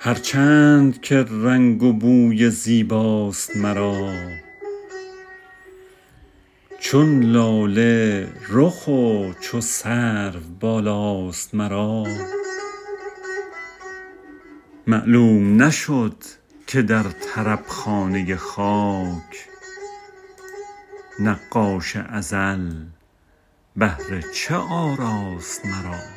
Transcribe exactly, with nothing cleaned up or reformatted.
هرچند که رنگ و بوی زیباست مرا، چون لاله رخ و چو سرو بالاست مرا. معلوم نشد که در طرب خانه خاک، نقاش ازل بهر چه آراست مرا.